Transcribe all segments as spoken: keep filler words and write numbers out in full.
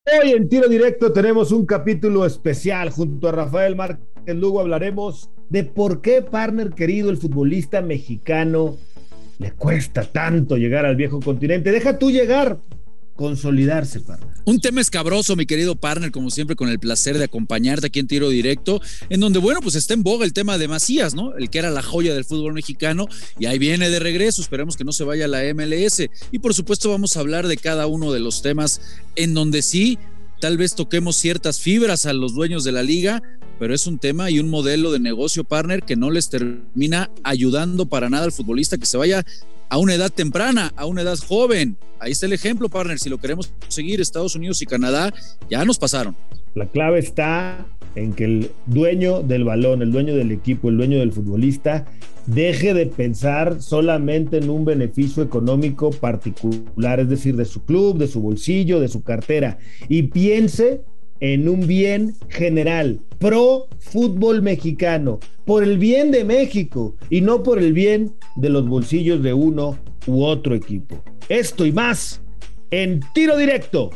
Hoy en Tiro Directo tenemos un capítulo especial. Junto a Rafael Márquez Lugo hablaremos de por qué, partner querido, el futbolista mexicano le cuesta tanto llegar al viejo continente. Deja tú llegar, consolidarse, partner. Un tema escabroso, mi querido partner, como siempre, con el placer de acompañarte aquí en Tiro Directo, en donde, bueno, pues está en boga el tema de Macías, ¿no? El que era la joya del fútbol mexicano, y ahí viene de regreso. Esperemos que no se vaya a la M L S. Y por supuesto vamos a hablar de cada uno de los temas en donde sí, tal vez toquemos ciertas fibras a los dueños de la liga, pero es un tema y un modelo de negocio, partner, que no les termina ayudando para nada al futbolista que se vaya a una edad temprana, a una edad joven. Ahí está el ejemplo, partner. Si lo queremos seguir, Estados Unidos y Canadá ya nos pasaron. La clave está en que el dueño del balón, el dueño del equipo, el dueño del futbolista, deje de pensar solamente en un beneficio económico particular, es decir, de su club, de su bolsillo, de su cartera, y piense en un bien general, pro fútbol mexicano, por el bien de México y no por el bien de los bolsillos de uno u otro equipo. Esto y más en Tiro Directo.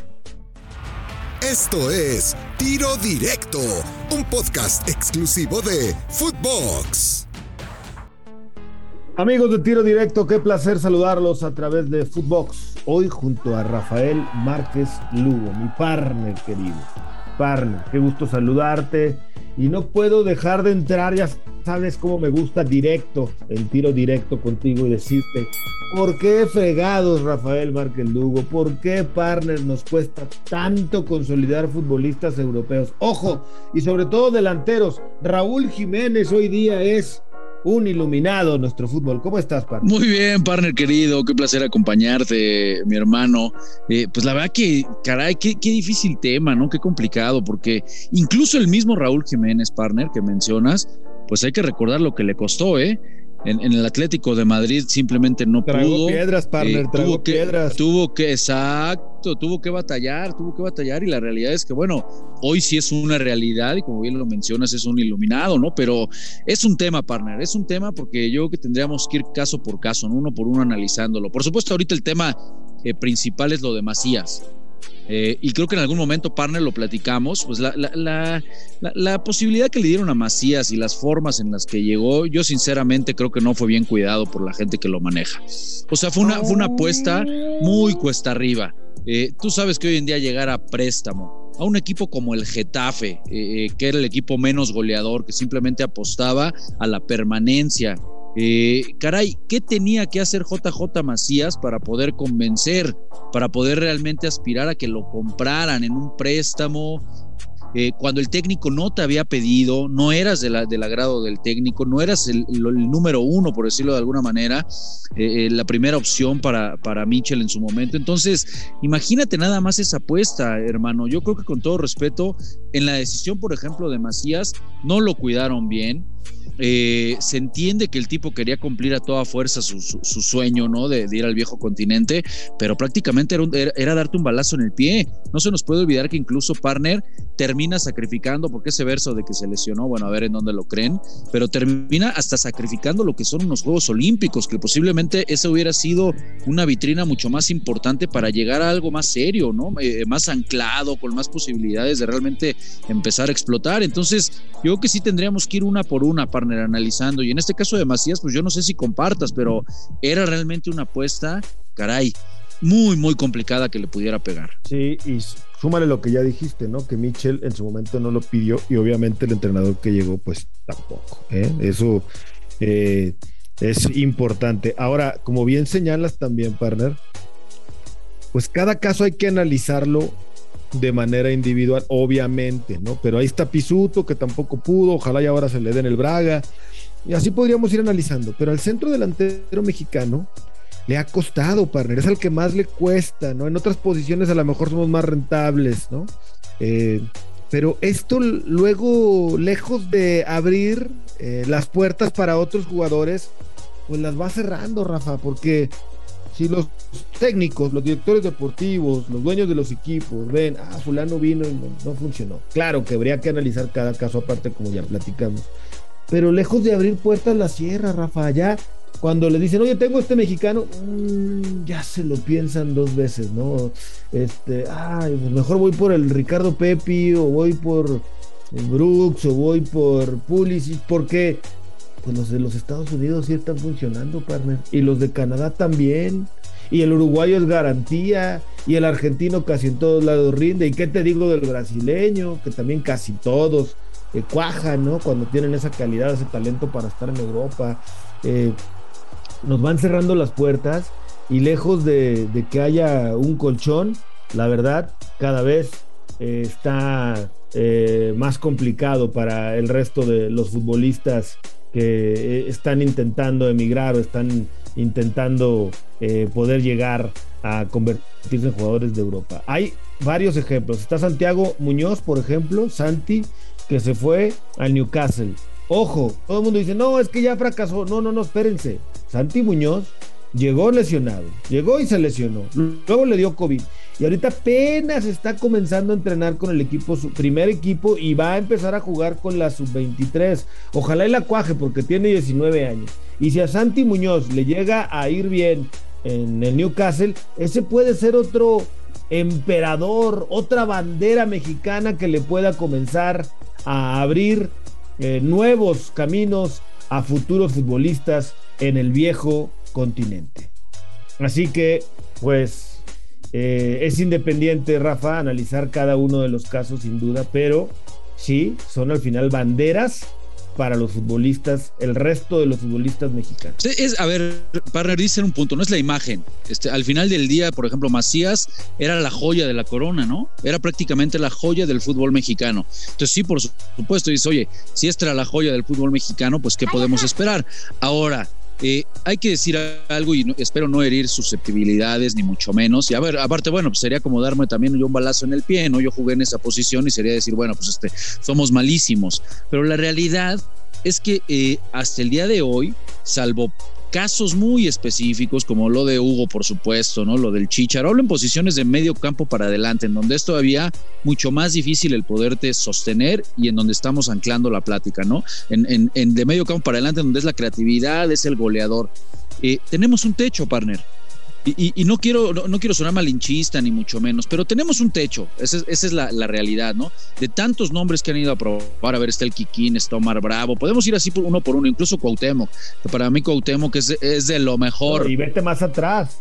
Esto es Tiro Directo, un podcast exclusivo de Footbox. Amigos de Tiro Directo, qué placer saludarlos a través de Footbox. Hoy junto a Rafael Márquez Lugo, mi partner querido. Partner, qué gusto saludarte. Y no puedo dejar de entrar, ya sabes cómo me gusta, directo, el Tiro Directo contigo y decirte, ¿por qué fregados, Rafael Márquez Lugo? ¿Por qué, partner, nos cuesta tanto consolidar futbolistas europeos? Ojo, y sobre todo delanteros. Raúl Jiménez hoy día es un iluminado en nuestro fútbol. ¿Cómo estás, partner? Muy bien, partner querido, qué placer acompañarte, mi hermano. Eh, pues la verdad que, caray, qué, qué difícil tema, ¿no? Qué complicado, porque incluso el mismo Raúl Jiménez, partner, que mencionas, pues hay que recordar lo que le costó, ¿eh? En, en el Atlético de Madrid simplemente no tragó pudo. piedras, partner, eh, tragó tuvo que, piedras. Tuvo que, exacto, tuvo que batallar, tuvo que batallar y la realidad es que, bueno, hoy sí es una realidad y como bien lo mencionas, es un iluminado, ¿no? Pero es un tema, partner, es un tema porque yo creo que tendríamos que ir caso por caso, ¿no? Uno por uno analizándolo. Por supuesto, ahorita el tema eh, principal es lo de Macías. Eh, y creo que en algún momento, partner, lo platicamos, pues la, la, la, la, la posibilidad que le dieron a Macías y las formas en las que llegó, yo sinceramente creo que no fue bien cuidado por la gente que lo maneja. O sea, fue una, fue una apuesta muy cuesta arriba. Eh, tú sabes que hoy en día llegar a préstamo a un equipo como el Getafe, eh, que era el equipo menos goleador, que simplemente apostaba a la permanencia. Eh, caray, ¿qué tenía que hacer J J Macías para poder convencer, para poder realmente aspirar a que lo compraran en un préstamo? Eh, cuando el técnico no te había pedido, no eras de la, del agrado del técnico, no eras el, el, el número uno, por decirlo de alguna manera, eh, la primera opción para, para Michel en su momento. Entonces, imagínate nada más esa apuesta, hermano. Yo creo que con todo respeto, en la decisión, por ejemplo, de Macías, no lo cuidaron bien. Eh, se entiende que el tipo quería cumplir a toda fuerza su, su, su sueño, ¿no? De, de ir al viejo continente, pero prácticamente era, un, era, era darte un balazo en el pie. No se nos puede olvidar que incluso, partner, termina sacrificando, porque ese verso de que se lesionó, bueno, a ver en dónde lo creen, pero termina hasta sacrificando lo que son unos Juegos Olímpicos, que posiblemente esa hubiera sido una vitrina mucho más importante para llegar a algo más serio, ¿no? Eh, más anclado, con más posibilidades de realmente empezar a explotar. Entonces, yo creo que sí tendríamos que ir una por una, partner, analizando, y en este caso de Macías, pues yo no sé si compartas, pero era realmente una apuesta, caray, muy, muy complicada que le pudiera pegar. Sí, y súmale lo que ya dijiste, ¿no? Que Michel en su momento no lo pidió y obviamente el entrenador que llegó, pues tampoco, ¿eh? Eso eh, es importante. Ahora, como bien señalas también, partner, pues cada caso hay que analizarlo de manera individual, obviamente, ¿no? Pero ahí está Pisuto, que tampoco pudo, ojalá y ahora se le den el Braga, y así podríamos ir analizando, pero al centro delantero mexicano le ha costado, partner, es al que más le cuesta, ¿no? En otras posiciones a lo mejor somos más rentables, ¿no? Eh, pero esto luego, lejos de abrir eh, las puertas para otros jugadores, pues las va cerrando, Rafa, porque si los técnicos, los directores deportivos, los dueños de los equipos ven, ah, fulano vino y no, no funcionó. Claro que habría que analizar cada caso aparte, como ya platicamos. Pero lejos de abrir puertas la cierra, Rafa. Ya cuando le dicen, oye, tengo este mexicano, mmm, ya se lo piensan dos veces, ¿no? Este, ay, pues mejor voy por el Ricardo Pepi, o voy por Brooks, o voy por Pulisic, porque pues los de los Estados Unidos sí están funcionando, partner, y los de Canadá también, y el uruguayo es garantía, y el argentino casi en todos lados rinde, y qué te digo del brasileño, que también casi todos eh, cuajan, ¿no? Cuando tienen esa calidad, ese talento para estar en Europa. Eh, nos van cerrando las puertas, y lejos de, de que haya un colchón, la verdad, cada vez eh, está eh, más complicado para el resto de los futbolistas que eh, están intentando emigrar o están intentando eh, poder llegar a convertirse en jugadores de Europa. Hay varios ejemplos. Está Santiago Muñoz, por ejemplo, Santi, que se fue al Newcastle. Ojo, todo el mundo dice, no, es que ya fracasó. No, no, no, espérense. Santi Muñoz llegó lesionado, llegó y se lesionó, luego le dio COVID, y ahorita apenas está comenzando a entrenar con el equipo, su primer equipo, y va a empezar a jugar con la sub veintitrés. Ojalá y la cuaje, porque tiene diecinueve años. Y si a Santi Muñoz le llega a ir bien en el Newcastle, ese puede ser otro emperador, otra bandera mexicana que le pueda comenzar a abrir eh, nuevos caminos a futuros futbolistas en el viejo continente. Así que, pues, eh, es independiente, Rafa, analizar cada uno de los casos sin duda, pero sí, son al final banderas para los futbolistas, el resto de los futbolistas mexicanos. Sí, es, a ver, partner, dice un punto, no es la imagen. Este, al final del día, por ejemplo, Macías era la joya de la corona, ¿no? Era prácticamente la joya del fútbol mexicano. Entonces sí, por supuesto, dice, oye, si esta era la joya del fútbol mexicano, pues ¿qué podemos esperar? Ahora, Eh, hay que decir algo, y no, espero no herir susceptibilidades ni mucho menos, y a ver, aparte, bueno, pues sería como darme también yo un balazo en el pie, ¿no? Yo jugué en esa posición y sería decir, bueno, pues este, somos malísimos, pero la realidad es que eh, hasta el día de hoy, salvo casos muy específicos como lo de Hugo, por supuesto, ¿no? Lo del Chícharo, hablo en posiciones de medio campo para adelante, en donde es todavía mucho más difícil el poderte sostener y en donde estamos anclando la plática, ¿no? En, en, en de medio campo para adelante, donde es la creatividad, es el goleador. Eh, tenemos un techo, partner. Y, y, y no quiero no, no quiero sonar malinchista ni mucho menos, pero tenemos un techo, esa es, esa es la, la realidad, ¿no? De tantos nombres que han ido a probar, a ver, está el Kikín, está Omar Bravo, podemos ir así por uno por uno, incluso Cuauhtémoc, que para mí Cuauhtémoc es, es de lo mejor. Y vete más atrás,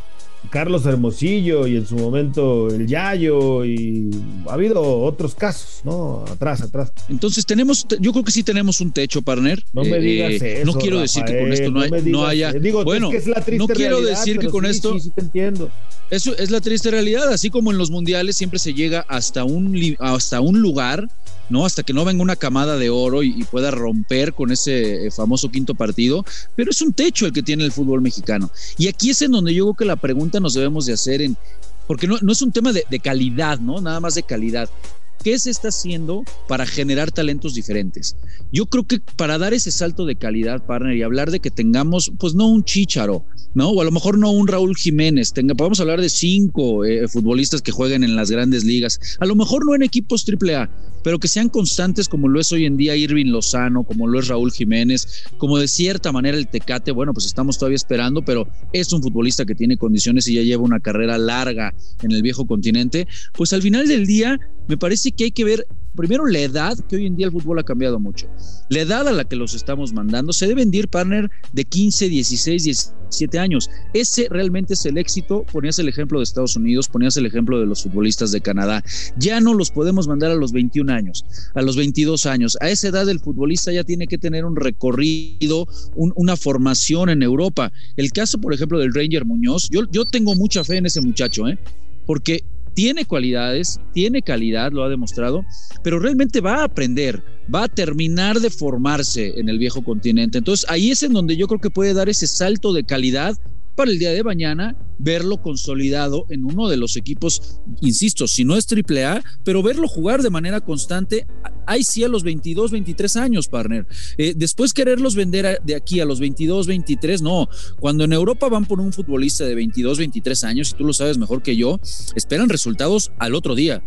Carlos Hermosillo, y en su momento el Yayo, y ha habido otros casos, ¿no? Atrás, atrás. Entonces tenemos, yo creo que sí tenemos un techo, partner. No me digas eh, eso, no quiero Rafael, decir que con esto no, hay, no, no haya. Digo, bueno, es que es la triste no quiero realidad, decir que con sí, esto. Sí, sí, te entiendo. Eso es la triste realidad, así como en los mundiales siempre se llega hasta un, hasta un lugar, ¿no? Hasta que no venga una camada de oro y, y pueda romper con ese famoso quinto partido, pero es un techo el que tiene el fútbol mexicano. Y aquí es en donde yo creo que la pregunta nos debemos de hacer, en, porque no, no es un tema de, de calidad, ¿no? Nada más de calidad. ¿Qué se está haciendo para generar talentos diferentes? Yo creo que para dar ese salto de calidad, partner, y hablar de que tengamos, pues no un Chícharo, ¿no? O a lo mejor no un Raúl Jiménez, tenga, podemos hablar de cinco eh, futbolistas que jueguen en las grandes ligas, a lo mejor no en equipos triple A, pero que sean constantes como lo es hoy en día Irving Lozano, como lo es Raúl Jiménez, como de cierta manera el Tecate. Bueno, pues estamos todavía esperando, pero es un futbolista que tiene condiciones y ya lleva una carrera larga en el viejo continente. Pues al final del día me parece que hay que ver primero la edad, que hoy en día el fútbol ha cambiado mucho. La edad a la que los estamos mandando se deben de ir, partner, de quince, dieciséis, diecisiete años. Ese realmente es el éxito. Ponías el ejemplo de Estados Unidos, ponías el ejemplo de los futbolistas de Canadá. Ya no los podemos mandar a los veintiún años, a los veintidós años. A esa edad el futbolista ya tiene que tener un recorrido, un, una formación en Europa. El caso, por ejemplo, del Ranger Muñoz, yo, yo tengo mucha fe en ese muchacho, ¿eh? Porque tiene cualidades, tiene calidad, lo ha demostrado, pero realmente va a aprender, va a terminar de formarse en el viejo continente. Entonces ahí es en donde yo creo que puede dar ese salto de calidad para el día de mañana, verlo consolidado en uno de los equipos, insisto, si no es triple A, pero verlo jugar de manera constante, ahí sí a los veintidós, veintitrés años, partner. Eh, después quererlos vender a, de aquí a los veintidós, veintitrés, no. Cuando en Europa van por un futbolista de veintidós, veintitrés años, y tú lo sabes mejor que yo, esperan resultados al otro día.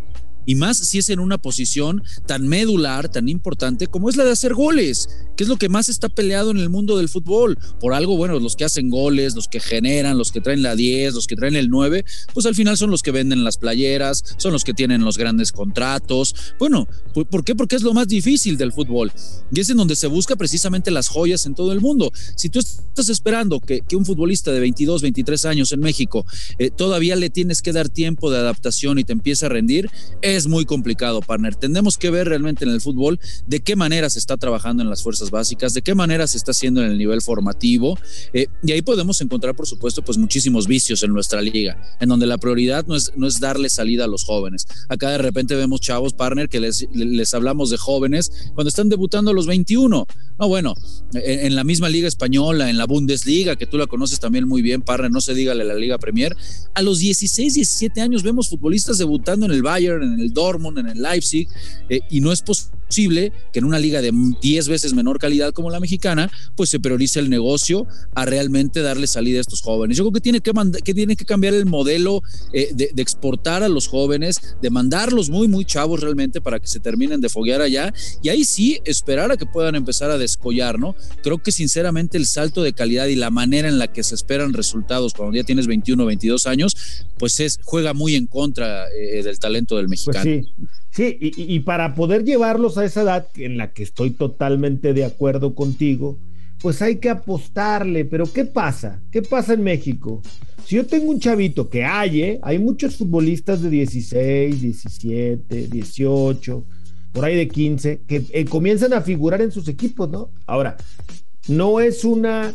y más si es en una posición tan medular, tan importante como es la de hacer goles, que es lo que más está peleado en el mundo del fútbol. Por algo, bueno, los que hacen goles, los que generan, los que traen la diez, los que traen el nueve, pues al final son los que venden las playeras, son los que tienen los grandes contratos. Bueno, ¿por qué? Porque es lo más difícil del fútbol y es en donde se busca precisamente las joyas en todo el mundo. Si tú estás esperando que, que un futbolista de veintidós, veintitrés años en México eh, todavía le tienes que dar tiempo de adaptación y te empieza a rendir, es muy complicado, partner. Tenemos que ver realmente en el fútbol de qué manera se está trabajando en las fuerzas básicas, de qué manera se está haciendo en el nivel formativo, eh, y ahí podemos encontrar, por supuesto, pues muchísimos vicios en nuestra liga, en donde la prioridad no es, no es darle salida a los jóvenes. Acá de repente vemos chavos, partner, que les, les hablamos de jóvenes cuando están debutando a los veintiuno. No, bueno, en, en la misma liga española, en la Bundesliga, que tú la conoces también muy bien, partner, no se dígale la Liga Premier, a los dieciséis, diecisiete años vemos futbolistas debutando en el Bayern, en el Dortmund, en el Leipzig, eh, y no es posible que en una liga de diez veces menor calidad como la mexicana, pues se priorice el negocio a realmente darle salida a estos jóvenes. Yo creo que tiene que, mand- que, tiene que cambiar el modelo eh, de, de exportar a los jóvenes, de mandarlos muy, muy chavos realmente para que se terminen de foguear allá, y ahí sí esperar a que puedan empezar a descollar, ¿no? Creo que sinceramente el salto de calidad y la manera en la que se esperan resultados cuando ya tienes veintiuno, veintidós años, pues es, juega muy en contra eh, del talento del mexicano. Pues sí, sí, y, y para poder llevarlos a esa edad en la que estoy totalmente de acuerdo contigo, pues hay que apostarle. Pero ¿qué pasa? ¿Qué pasa en México? Si yo tengo un chavito que hay, ¿eh? hay muchos futbolistas de dieciséis, diecisiete, dieciocho, por ahí de quince, que eh, comienzan a figurar en sus equipos, ¿no? Ahora, no es una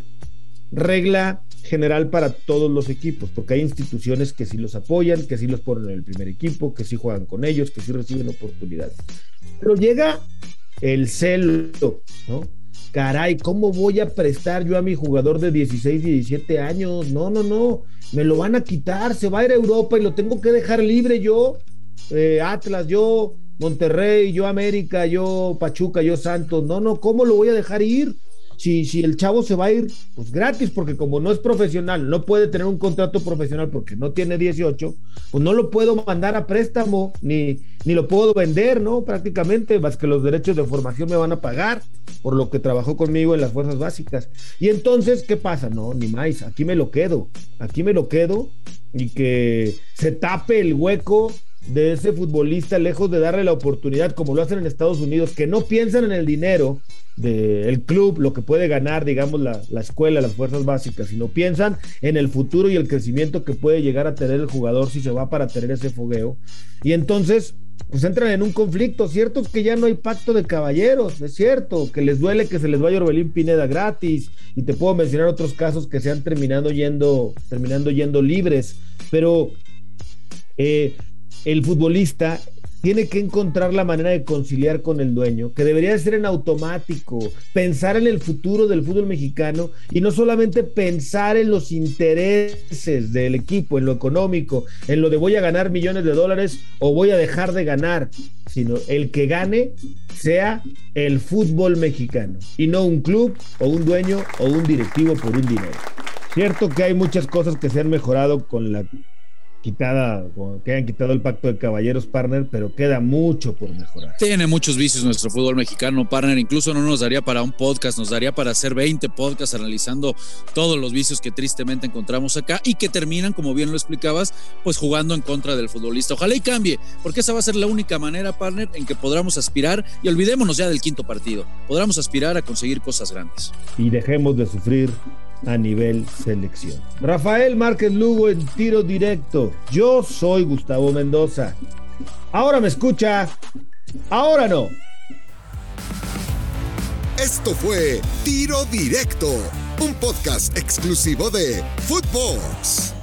regla general para todos los equipos, porque hay instituciones que sí los apoyan, que sí los ponen en el primer equipo, que sí juegan con ellos, que sí reciben oportunidades. Pero llega el celo, ¿no? Caray, ¿cómo voy a prestar yo a mi jugador de dieciséis, diecisiete años? No, no, no, me lo van a quitar, se va a ir a Europa y lo tengo que dejar libre yo, eh, Atlas, yo Monterrey, yo América, yo Pachuca, yo Santos. No, no, ¿cómo lo voy a dejar ir? Si, si el chavo se va a ir, pues gratis, porque como no es profesional, no puede tener un contrato profesional porque no tiene dieciocho, pues no lo puedo mandar a préstamo, ni, ni lo puedo vender, ¿no? Prácticamente, más que los derechos de formación me van a pagar por lo que trabajó conmigo en las fuerzas básicas. Y entonces, ¿qué pasa? No, ni más, aquí me lo quedo, aquí me lo quedo, y que se tape el hueco de ese futbolista, lejos de darle la oportunidad, como lo hacen en Estados Unidos, que no piensan en el dinero del club, lo que puede ganar, digamos, la, la escuela, las fuerzas básicas, sino piensan en el futuro y el crecimiento que puede llegar a tener el jugador si se va para tener ese fogueo. Y entonces, pues entran en un conflicto. Cierto es que ya no hay pacto de caballeros, es cierto, que les duele que se les vaya Orbelín Pineda gratis, y te puedo mencionar otros casos que se han terminado yendo, terminando yendo libres, pero eh, el futbolista tiene que encontrar la manera de conciliar con el dueño, que debería ser en automático, pensar en el futuro del fútbol mexicano y no solamente pensar en los intereses del equipo, en lo económico, en lo de voy a ganar millones de dólares o voy a dejar de ganar, sino el que gane sea el fútbol mexicano y no un club o un dueño o un directivo por un dinero. Cierto que hay muchas cosas que se han mejorado con la quitada, que hayan quitado el pacto de caballeros, partner, pero queda mucho por mejorar. Tiene muchos vicios nuestro fútbol mexicano, partner, incluso no nos daría para un podcast, nos daría para hacer veinte podcasts analizando todos los vicios que tristemente encontramos acá y que terminan, como bien lo explicabas, pues jugando en contra del futbolista. Ojalá y cambie, porque esa va a ser la única manera, partner, en que podamos aspirar, y olvidémonos ya del quinto partido, podamos aspirar a conseguir cosas grandes. Y dejemos de sufrir a nivel selección. Rafael Márquez Lugo en Tiro Directo. Yo soy Gustavo Mendoza. Ahora me escucha, ahora no. Esto fue Tiro Directo, un podcast exclusivo de Footbox.